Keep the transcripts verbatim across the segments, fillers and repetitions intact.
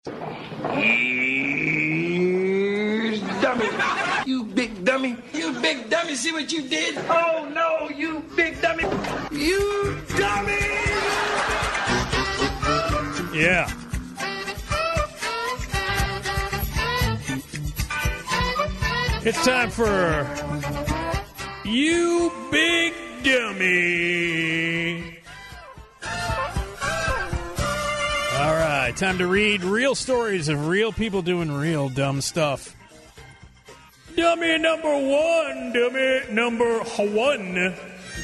Dummy. You big dummy. You big dummy. See what you did? Oh, no, you big dummy. You dummy. Yeah. It's time for You Big Dummy. All right, time to read real stories of real people doing real dumb stuff. Dummy number one, dummy number one.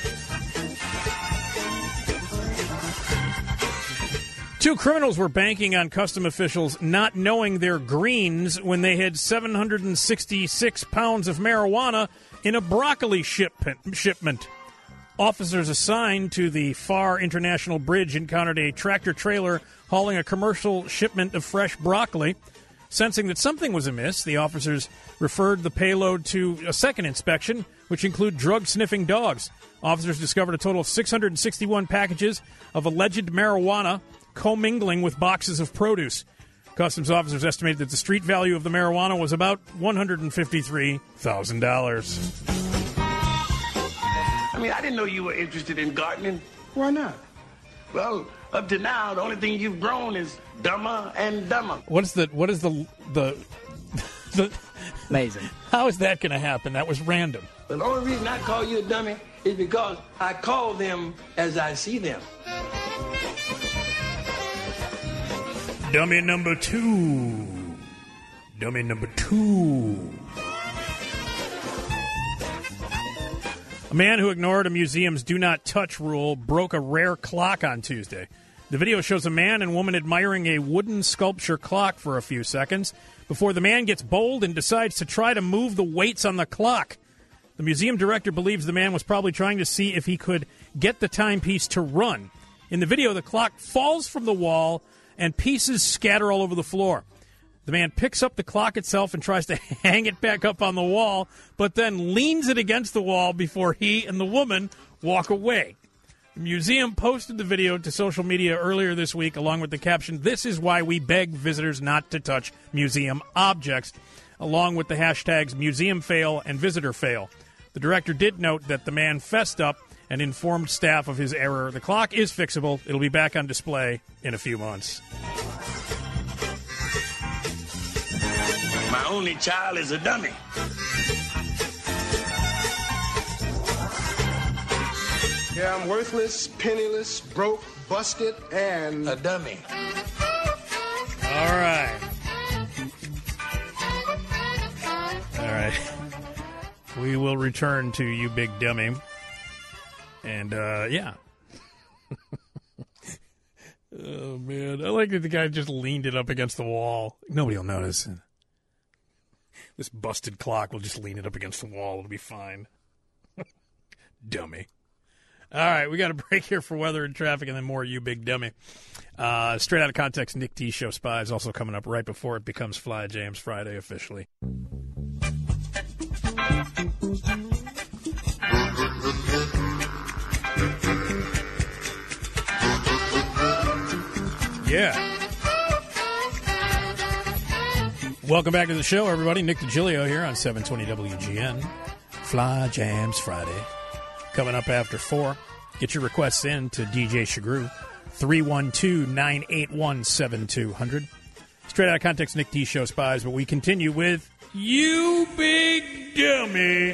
Two criminals were banking on custom officials not knowing their greens when they had seven hundred sixty-six pounds of marijuana in a broccoli shipment. Officers assigned to the Far International Bridge encountered a tractor-trailer hauling a commercial shipment of fresh broccoli. Sensing that something was amiss, the officers referred the payload to a second inspection, which included drug-sniffing dogs. Officers discovered a total of six hundred sixty-one packages of alleged marijuana commingling with boxes of produce. Customs officers estimated that the street value of the marijuana was about one hundred fifty-three thousand dollars. I mean, I didn't know you were interested in gardening. Why not? Well, up to now, the only thing you've grown is dumber and dumber. What is the, what is the, the, the... Amazing. How is that going to happen? That was random. Well, the only reason I call you a dummy is because I call them as I see them. Dummy number two. Dummy number two. A man who ignored a museum's do not touch rule broke a rare clock on Tuesday. The video shows a man and woman admiring a wooden sculpture clock for a few seconds before the man gets bold and decides to try to move the weights on the clock. The museum director believes the man was probably trying to see if he could get the timepiece to run. In the video, the clock falls from the wall and pieces scatter all over the floor. The man picks up the clock itself and tries to hang it back up on the wall, but then leans it against the wall before he and the woman walk away. The museum posted the video to social media earlier this week, along with the caption, "This is why we beg visitors not to touch museum objects," along with the hashtags museum fail and visitor fail. The director did note that the man fessed up and informed staff of his error. The clock is fixable. It'll be back on display in a few months. My only child is a dummy. Yeah, I'm worthless, penniless, broke, busted, and... a dummy. All right. All right. We will return to You Big Dummy. And, uh, yeah. Oh, man. I like that the guy just leaned it up against the wall. Nobody will notice. This busted clock will just lean it up against the wall. It'll be fine. Dummy. All right, we got a break here for weather and traffic, and then more You Big Dummy. Uh, straight out of context, Nick T. Show Spies also coming up right before it becomes Fly Jams Friday officially. Yeah. Welcome back to the show, everybody. Nick DiGilio here on seven twenty W G N. Fly Jams Friday. Coming up after four. Get your requests in to D J Shagru, three one two, nine eight one, seven two zero zero. Straight out of context, Nick T. Show Spies, but we continue with You Big Dummy.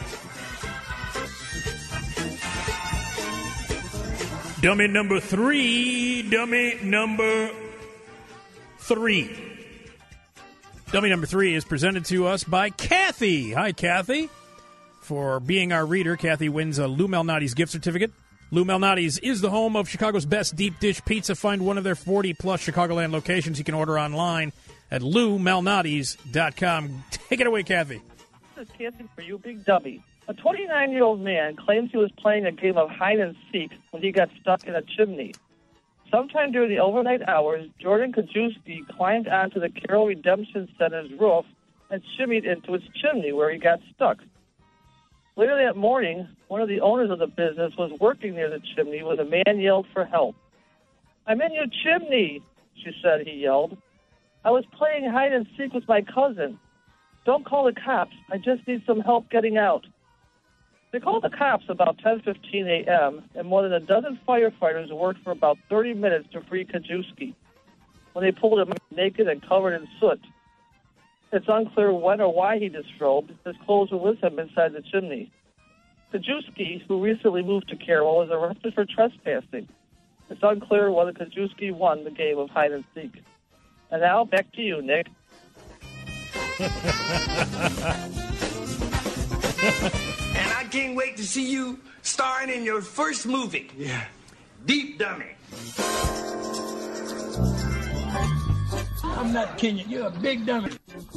Dummy number three. Dummy number three. Dummy number three is presented to us by Kathy. Hi, Kathy. For being our reader, Kathy wins a Lou Malnati's gift certificate. Lou Malnati's is the home of Chicago's best deep dish pizza. Find one of their forty-plus Chicagoland locations. You can order online at lou malnati's dot com. Take it away, Kathy. This is Kathy for You Big Dummy. A twenty-nine-year-old man claims he was playing a game of hide-and-seek when he got stuck in a chimney. Sometime during the overnight hours, Jordan Kajewski climbed onto the Carroll Redemption Center's roof and shimmied into its chimney where he got stuck. Later that morning, one of the owners of the business was working near the chimney when the man yelled for help. "I'm in your chimney," she said, he yelled. I was playing hide and seek with my cousin. Don't call the cops. I just need some help getting out. They called the cops about ten fifteen a.m., and more than a dozen firefighters worked for about thirty minutes to free Kajewski. When they pulled him naked and covered in soot. It's unclear when or why he disrobed. His clothes were with him inside the chimney. Kajewski, who recently moved to Carroll, was arrested for trespassing. It's unclear whether Kajewski won the game of hide and seek. And now, back to you, Nick. And I can't wait to see you starring in your first movie. Yeah. Deep Dummy. I'm not kidding you. You're a big dummy.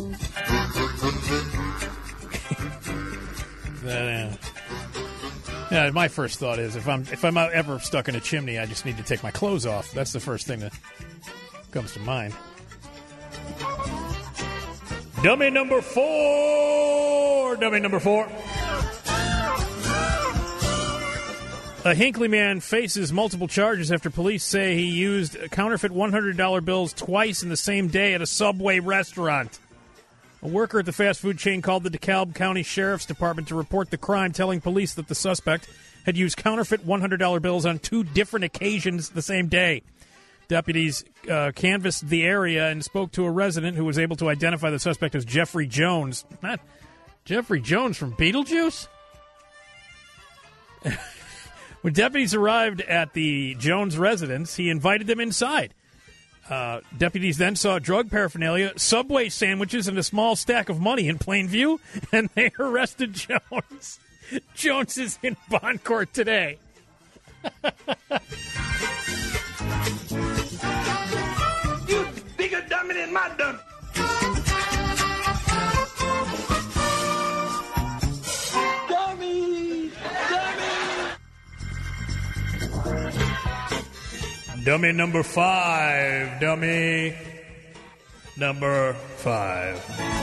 That, uh, yeah, my first thought is if I'm if I'm ever stuck in a chimney, I just need to take my clothes off. That's the first thing that comes to mind. Dummy number four. Dummy number four. A Hinckley man faces multiple charges after police say he used counterfeit one hundred dollar bills twice in the same day at a Subway restaurant. A worker at the fast food chain called the DeKalb County Sheriff's Department to report the crime, telling police that the suspect had used counterfeit one hundred dollar bills on two different occasions the same day. Deputies uh, canvassed the area and spoke to a resident who was able to identify the suspect as Jeffrey Jones. Not Jeffrey Jones from Beetlejuice? When deputies arrived at the Jones residence, he invited them inside. Uh, deputies then saw drug paraphernalia, Subway sandwiches, and a small stack of money in plain view, and they arrested Jones. Jones is in bond court today. You bigger dummy than my dummy. Dummy! Dummy! Dummy number five. Dummy number five.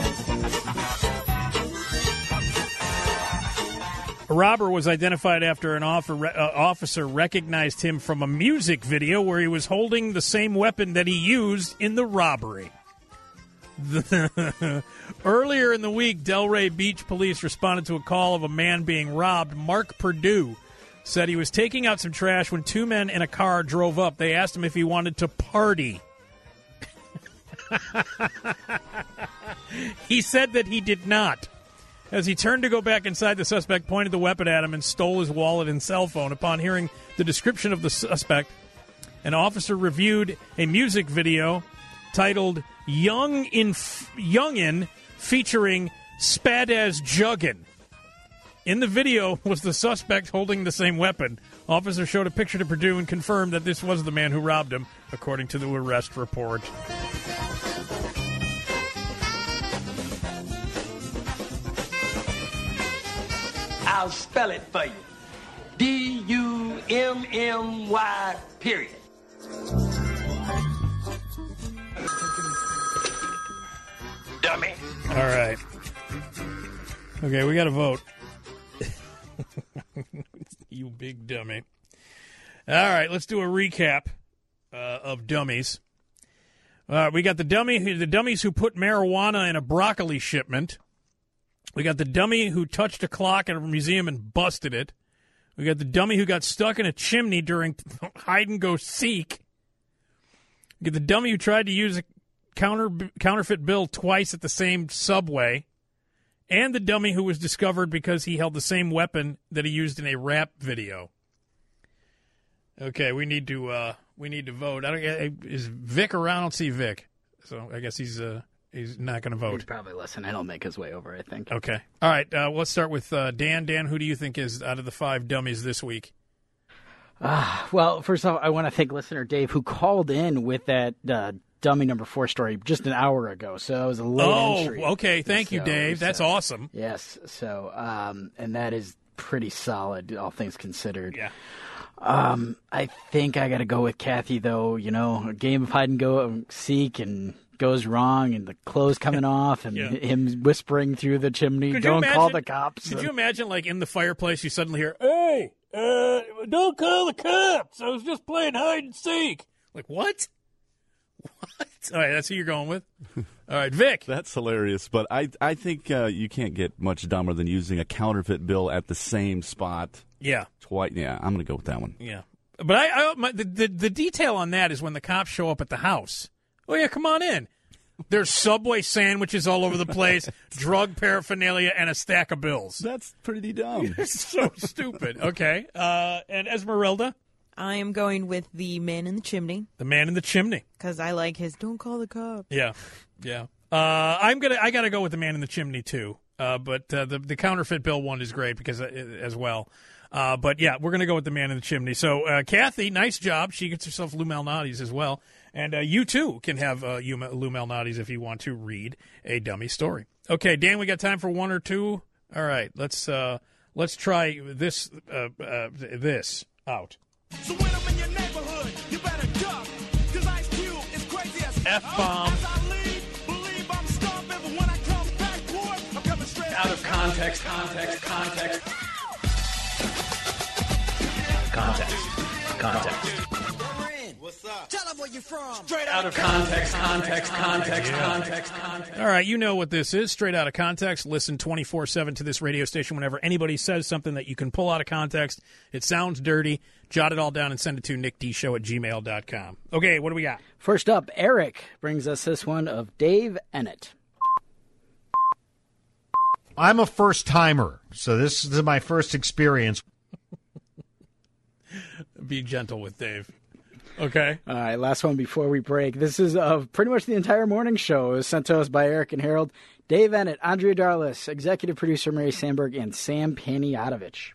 A robber was identified after an offer, uh, officer recognized him from a music video where he was holding the same weapon that he used in the robbery. The Earlier in the week, Delray Beach police responded to a call of a man being robbed. Mark Perdue said he was taking out some trash when two men in a car drove up. They asked him if he wanted to party. He said that he did not. As he turned to go back inside, the suspect pointed the weapon at him and stole his wallet and cell phone. Upon hearing the description of the suspect, an officer reviewed a music video titled Young in F- Youngin' featuring Spadaz Juggin. In the video was the suspect holding the same weapon. Officer showed a picture to Purdue and confirmed that this was the man who robbed him, according to the arrest report. I'll spell it for you. D U M M Y period. Dummy. All right. Okay, we got to vote. You big dummy. All right, let's do a recap uh, of dummies. Uh, we got the dummy, who, the dummies who put marijuana in a broccoli shipment. We got the dummy who touched a clock at a museum and busted it. We got the dummy who got stuck in a chimney during hide and go seek. We got the dummy who tried to use a counter counterfeit bill twice at the same Subway. And the dummy who was discovered because he held the same weapon that he used in a rap video. Okay, we need to uh, we need to vote. I don't. Is Vic around? I don't see Vic, so I guess he's uh, he's not going to vote. He's probably listening. He'll make his way over, I think. Okay. All right. Uh, let's start with uh, Dan. Dan, who do you think is out of the five dummies this week? Uh, well, first off, I want to thank listener Dave, who called in with that uh, dummy number four story just an hour ago. So it was a late oh, entry. Oh, okay. Thank so, you, Dave. That's so, awesome. Yes. So, um, and that is pretty solid, all things considered. Yeah. Um, I think I got to go with Kathy, though. You know, a game of hide and go seek and goes wrong, and the clothes coming off, and yeah. him whispering through the chimney, Could "Don't imagine, call the cops." Could you imagine, like in the fireplace, you suddenly hear, "Hey, uh, don't call the cops! I was just playing hide and seek." Like what? What? All right, that's who you're going with. All right, Vic. That's hilarious, but I I think uh, you can't get much dumber than using a counterfeit bill at the same spot. Yeah. Twice. Yeah, I'm going to go with that one. Yeah. But I, I my, the, the the detail on that is when the cops show up at the house. Oh, yeah, come on in. There's Subway sandwiches all over the place, drug paraphernalia, and a stack of bills. That's pretty dumb. It's so stupid. Okay. Uh, and Esmeralda? I am going with the man in the chimney. The man in the chimney. Because I like his don't call the cops. Yeah. Yeah. Uh, I'm gonna. I got to go with the man in the chimney, too. Uh, but uh, the, the counterfeit bill one is great because uh, as well. Uh, but, yeah, we're going to go with the man in the chimney. So, uh, Kathy, nice job. She gets herself Lou Malnati's as well. And uh, you, too, can have uh, Lou Malnati's if you want to read a dummy story. Okay, Dan, we got time for one or two? All right, let's uh, let's try this uh, uh, this out. So when I'm in your neighborhood, you better duck, 'cause Ice Cube is crazy as F-bomb. As I leave, believe I'm stomping, but when I come back, boy, I'm coming straight Out of context, context, context. Context. Context. What's up? Tell them where you're from. Straight out of context, context, context, context, context. All right, you know what this is. Straight out of context. Listen twenty-four seven to this radio station whenever anybody says something that you can pull out of context. It sounds dirty. Jot it all down and send it to nick d show at gmail dot com. Okay, what do we got? First up, Eric brings us this one of Dave Ennett. I'm a first-timer, so this is my first experience. Be gentle with Dave. Okay. All right, last one before we break. This is of pretty much the entire morning show. It was sent to us by Eric and Harold. Dave Ennett, Andrea Darlis, executive producer Mary Sandberg, and Sam Paniatovich.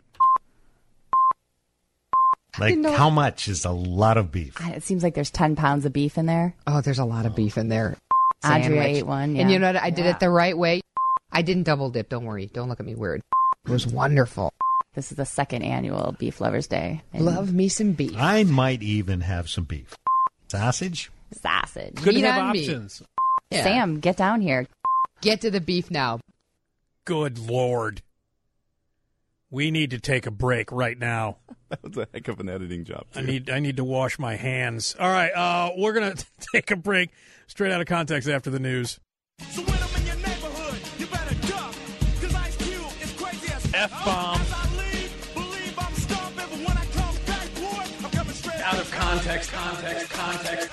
Like, how much is a lot of beef? It seems like there's ten pounds of beef in there. Oh, there's a lot of beef in there. Andrea Sandwich. ate one, yeah. And you know what? I did Yeah. it the right way. I didn't double dip. Don't worry. Don't look at me weird. It was wonderful. This is the second annual Beef Lovers Day. And Love me some beef. I might even have some beef. Sausage? sausage. Good to Meat have on me. options. Yeah. Sam, get down here. Get to the beef now. Good Lord. We need to take a break right now. That was a heck of an editing job, too. I need I need to wash my hands. All right, uh, we're going to take a break straight out of context after the news. So when I'm in your neighborhood, you better duck, 'cause Ice Cube is crazy as F-bomb. As I leave, believe I'm stomping, but when I come back, boy, I'm coming straight Out of context, context, context.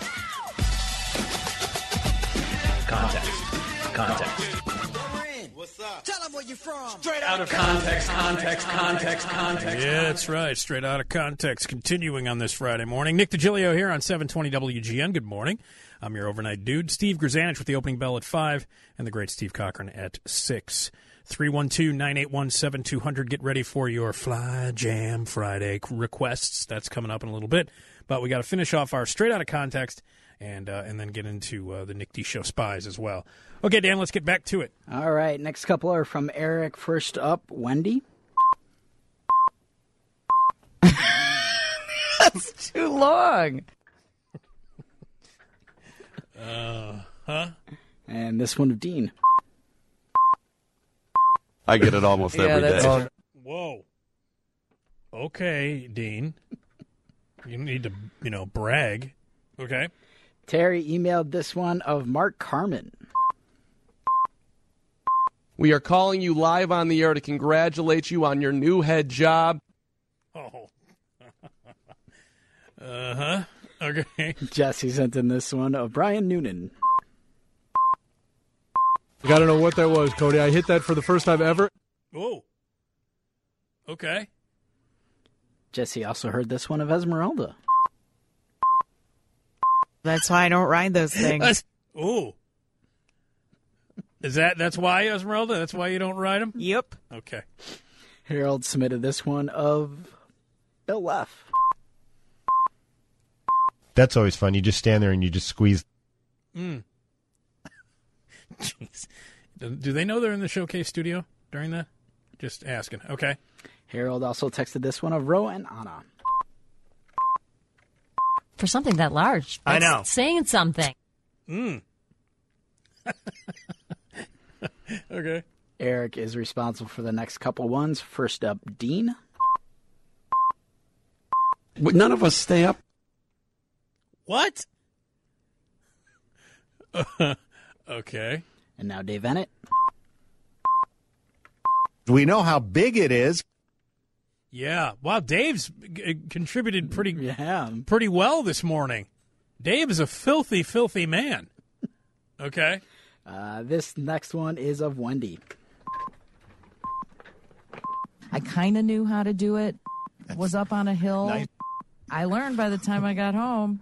Context. Context. What's up? Tell them where you're from. Straight out of context, context, context, context. Yeah, that's right. Straight out of context. Continuing on this Friday morning. Nick DiGilio here on seven twenty W G N. Good morning. I'm your overnight dude. Steve Grzanich with the opening bell at five and the great Steve Cochran at six. three one two, nine eight one, seven two zero zero. Get ready for your Fly Jam Friday requests. That's coming up in a little bit. But we got to finish off our straight out of context and uh, and then get into uh, the Nick D Show spies as well. Okay, Dan, let's get back to it. All right, next couple are from Eric. First up, Wendy. That's too long. Uh, huh? And this one of Dean. I get it almost Yeah, every that's- day. Whoa. Okay, Dean. You need to, you know, brag. Okay. Terry emailed this one of Mark Carmen. We are calling you live on the air to congratulate you on your new head job. Oh. uh-huh. Okay. Jesse sent in this one of Brian Noonan. I gotta know what that was, Cody. I hit that for the first time ever. Whoa. Okay. Jesse also heard this one of Esmeralda. That's why I don't ride those things. Ooh. Is that, that's why, Esmeralda? That's why you don't ride them? Yep. Okay. Harold submitted this one of Bill F. That's always fun. You just stand there and you just squeeze. Mm. Jeez. Do they know they're in the showcase studio during that? Just asking. Okay. Harold also texted this one of Ro and Anna. For something that large. I That's know. Saying something. Mm. Okay. Eric is responsible for the next couple ones. First up, Dean. Would none of us stay up? What? Okay. And now Dave Bennett. We know how big it is. Yeah. Wow, Dave's g- contributed pretty yeah. pretty well this morning. Dave is a filthy, filthy man. Okay. Uh, this next one is of Wendy. I kind of knew how to do it. Was up on a hill. Nice. I learned by the time I got home.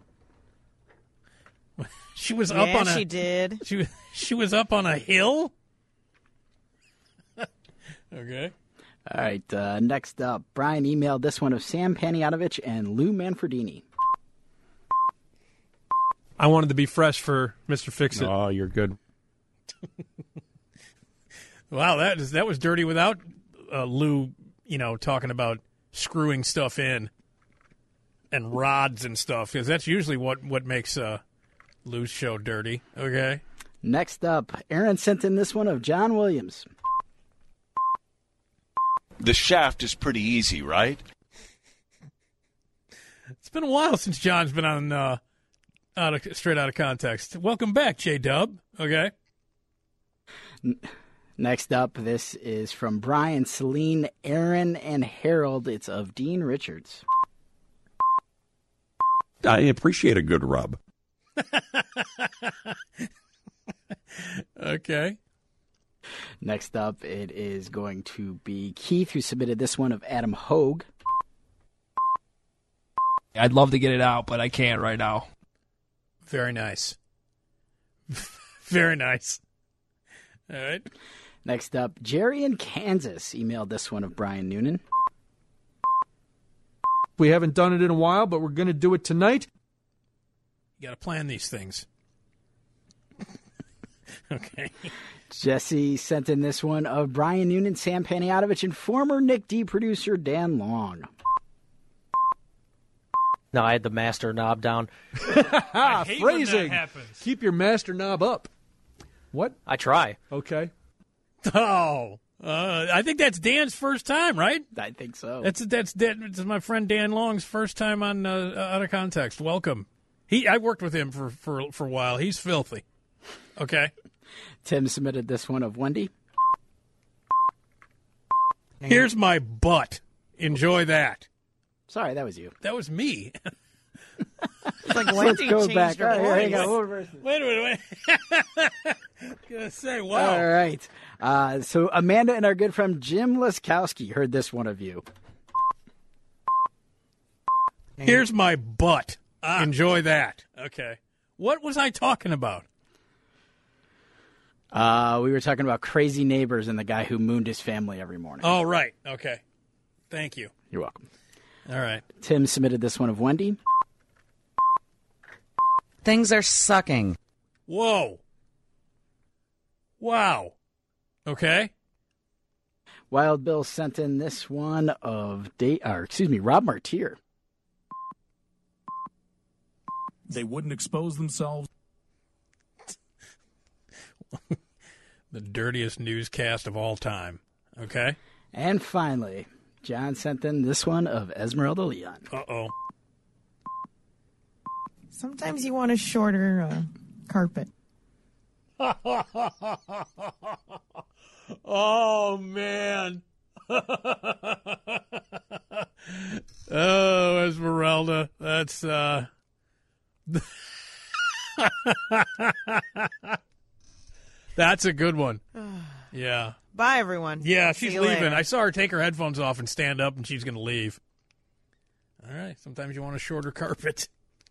She was Yeah, up on a she did. She was she was up on a hill? Okay. All right, uh, next up, Brian emailed this one of Sam Panayotovich and Lou Manfredini. I wanted to be fresh for Mister Fix-It. Oh, you're good. Wow, that is that was dirty without uh, Lou, you know, talking about screwing stuff in and rods and stuff, because that's usually what, what makes uh, Lou's show dirty. Okay. Next up, Aaron sent in this one of John Williams. The shaft is pretty easy, right? It's been a while since John's been on uh, out of, straight out of context. Welcome back, J-Dub. Okay. N- Next up, this is from Brian, Celine, Aaron, and Harold. It's of Dean Richards. I appreciate a good rub. Okay. Next up, it is going to be Keith, who submitted this one of Adam Hogue. I'd love to get it out, but I can't right now. Very nice. Very nice. All right. Next up, Jerry in Kansas emailed this one of Brian Noonan. We haven't done it in a while, but we're going to do it tonight. You got to plan these things. Okay. Jesse sent in this one of Brian Noonan, Sam Panayotovich, and former Nick D producer Dan Long. No, I had the master knob down. I hate when that Phrasing. happens. Keep your master knob up. What? I try. Okay. Oh, uh, I think that's Dan's first time, right? I think so. That's that's that's my friend Dan Long's first time on uh, Out of Context. Welcome. He I worked with him for, for, for a while. He's filthy. Okay. Tim submitted this one of Wendy. Here's my butt. Enjoy that. Sorry, that was you. That was me. It's like Let's Wendy go changed back. her All right, here you voice. go. We'll reverse it. Wait a minute. Wait. I was gonna say, wow. All right. Uh, so Amanda and our good friend Jim Laskowski heard this one of you. Here's my butt. Enjoy that. Okay. What was I talking about? Uh, we were talking about crazy neighbors and the guy who mooned his family every morning. Oh, right. Okay. Thank you. You're welcome. All right. Tim submitted this one of Wendy. Things are sucking. Whoa. Wow. Okay. Wild Bill sent in this one of da- or excuse me, Rob Martier. They wouldn't expose themselves. The dirtiest newscast of all time. Okay. And finally, John sent in this one of Esmeralda Leon. Uh-oh. Sometimes you want a shorter uh, carpet. Oh, man. Oh, Esmeralda. That's, uh... That's a good one. Yeah. Bye, everyone. Yeah, See she's you leaving. later. I saw her take her headphones off and stand up, and she's going to leave. All right. Sometimes you want a shorter carpet.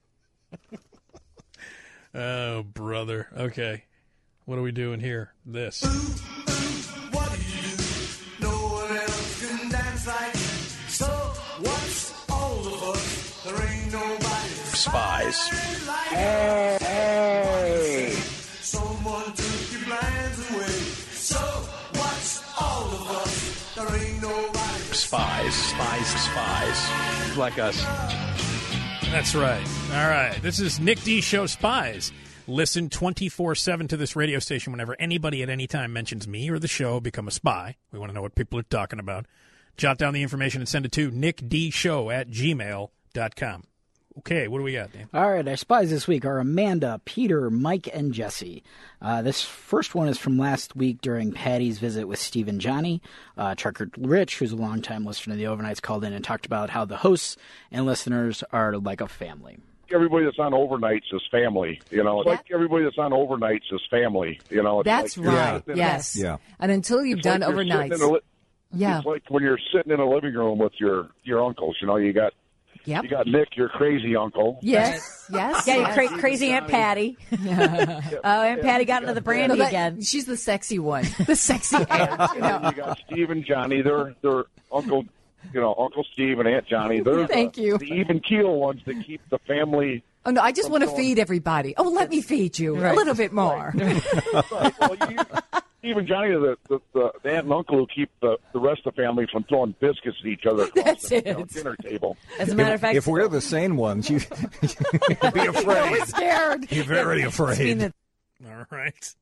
Oh, brother. Okay. What are we doing here? This. What do you do? No one else can dance like you. So what's all of us? There ain't nobody Spies. like Hey, hey. someone took your plans away. So what's all of us? There ain't nobody Spies. Spies. Spies. Like us. That's right. All right. This is Nick D. Show Spies. Listen twenty-four seven to this radio station whenever anybody at any time mentions me or the show. Become a spy. We want to know what people are talking about. Jot down the information and send it to nickdshow at gmail dot com. Okay, what do we got, Dan? All right, our spies this week are Amanda, Peter, Mike, and Jesse. Uh, this first one is from last week during Patty's visit with Steve and Johnny. Uh, Trucker Rich, who's a longtime listener to the Overnights, called in and talked about how the hosts and listeners are like a family. Everybody that's on overnights is family, you know. It's That- like everybody that's on overnights is family, you know. It's That's like you're right. sitting in- Yes. Yeah. And until you've It's done like you're sitting overnights. in a li- Yeah. It's like when you're sitting in a living room with your your uncles. You know, you got Yep. you got Nick, your crazy uncle. Yes, yes. Yeah, yes. cra- crazy Aunt Patty. Oh, Aunt Patty got into the brandy No, that- again. She's the sexy one. The sexy aunt. You know. You got Steve and Johnny. They're they're Uncle, you know, Uncle Steve and Aunt Johnny. They're Thank the, you. the even keel ones that keep the family. Oh, no, I just from want to going- feed everybody. Oh, let me feed you Right. a little bit more. Right. Well, you, Steve and Johnny are the, the, the, the aunt and uncle who keep the, the rest of the family from throwing biscuits at each other across That's the it. you know, dinner table. As a matter of fact, If we're the sane ones, you be We're afraid. scared. You're very afraid. All right.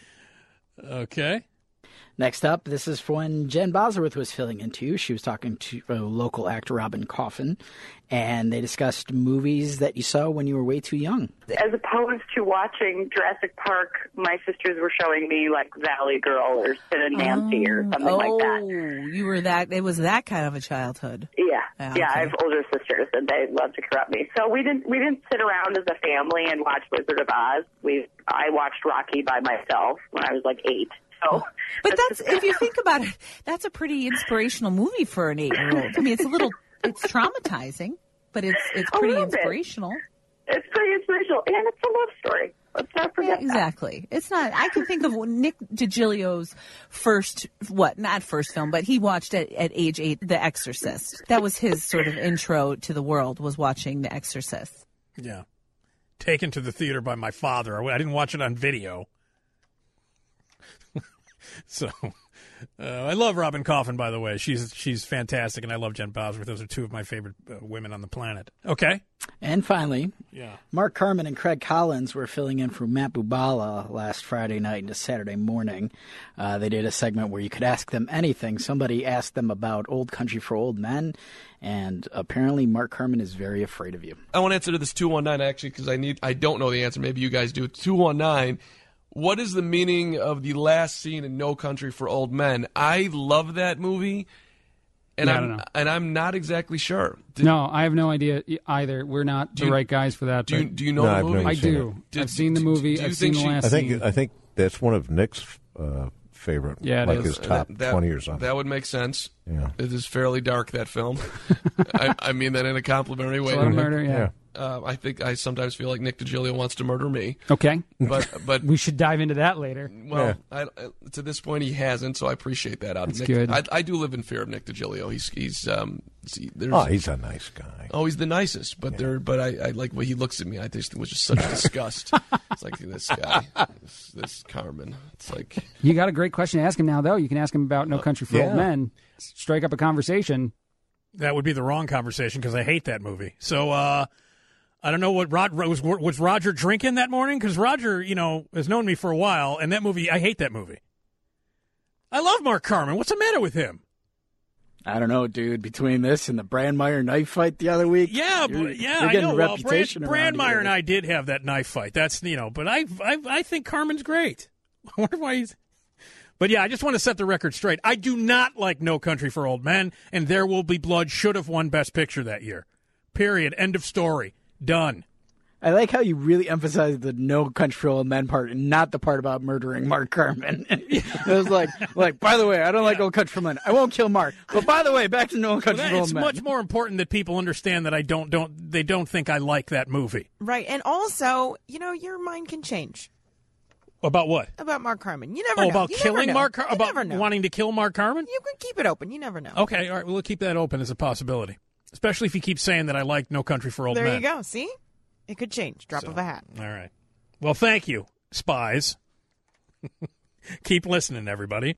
Okay. Next up, this is for when Jen Bosworth was filling in too. She was talking to uh, local actor Robin Coffin, and they discussed movies that you saw when you were way too young. As opposed to watching Jurassic Park, my sisters were showing me like Valley Girl or Sid and Nancy or something oh, like that. you were that. It was that kind of a childhood. Yeah, Yeah, yeah. okay. I have older sisters, and they love to corrupt me. So we didn't we didn't sit around as a family and watch Wizard of Oz. We I watched Rocky by myself when I was like eight. So, But that's, if you think about it, that's a pretty inspirational movie for an eight-year-old. I mean, it's a little, it's traumatizing, but it's it's A pretty little bit. inspirational. It's pretty inspirational, and it's a love story. Let's not forget Yeah, exactly. It's not. I can think of Nick DiGilio's first, what, not first film, but he watched at, at age eight, The Exorcist. That was his sort of intro to the world, was watching The Exorcist. Yeah. Taken to the theater by my father. I didn't watch it on video. So, uh, I love Robin Coffin, by the way. She's she's fantastic, and I love Jen Bosworth. Those are two of my favorite uh, women on the planet. Okay. And finally, Yeah. Mark Carman and Craig Collins were filling in for Matt Bubala last Friday night into Saturday morning. Uh, they did a segment where you could ask them anything. Somebody asked them about Old Country for Old Men, and apparently Mark Carman is very afraid of you. I want to answer to this two one nine, actually, because I need I don't know the answer. Maybe you guys do. two one nine. What is the meaning of the last scene in No Country for Old Men? I love that movie, and Yeah, I I'm don't know. and I'm not exactly sure. No, I have no idea e- either. We're not Do the you- right guys for that. do you- but- do you know No, the I've movie? never I seen do. it. Did- I've seen the do- movie. do you I've think seen the she- last I think scene. I think that's one of Nick's uh, favorite, Yeah, it like is. his top That- that- twenty or something. That would make sense. Yeah. It is fairly dark, that film. I, I mean that in a complimentary way. a lot of murder, yeah. Uh, I think I sometimes feel like Nick DiGilio wants to murder me. Okay. But but we should dive into that later. Well, I, I, to this point, he hasn't, so I appreciate that. Out of That's Nick. good. I, I do live in fear of Nick DiGilio. He's he's um. See, there's, Oh, he's a nice guy. Oh, he's the nicest. But there, but I, I like when he looks at me. I just think it was just such disgust. It's like this guy, this, this Carmen. It's like You got a great question to ask him now, though. You can ask him about No Country for yeah. Old Men. Strike up a conversation. That would be the wrong conversation because I hate that movie. So uh, I don't know what Rod was. Was Roger drinking that morning? Because Roger, you know, has known me for a while, and that movie, I hate that movie. I love Mark Carman. What's the matter with him? I don't know, dude. Between this and the Brandmeier knife fight the other week, Yeah, you're, but yeah, you're I getting know. a Well, reputation Brand, around Brandmeier here. and I did have that knife fight. That's you know, but I, I, I think Carmen's great. I wonder why he's. But yeah, I just want to set the record straight. I do not like No Country for Old Men, and There Will Be Blood should have won Best Picture that year. Period. End of story. Done. I like how you really emphasize the No Country for Old Men part and not the part about murdering Mark Carman. It was like, like, by the way, I don't like Old Country for Old Men. I won't kill Mark. But by the way, back to No Country Well, for Old it's Men. much more important that people understand that I don't don't they don't think I like that movie. Right, and also, you know, your mind can change About what? about Mark Carman. You never Oh, know. about You never killing know. Mark Car- You about never know. wanting to kill Mark Carman? You can keep it open. You never know. Okay, all right, well, we'll keep that open as a possibility. Especially if you keep saying that I like No Country for Old there Men. you go. See? It could change. Drop of a hat. All right. Well, thank you, spies. Keep listening, everybody.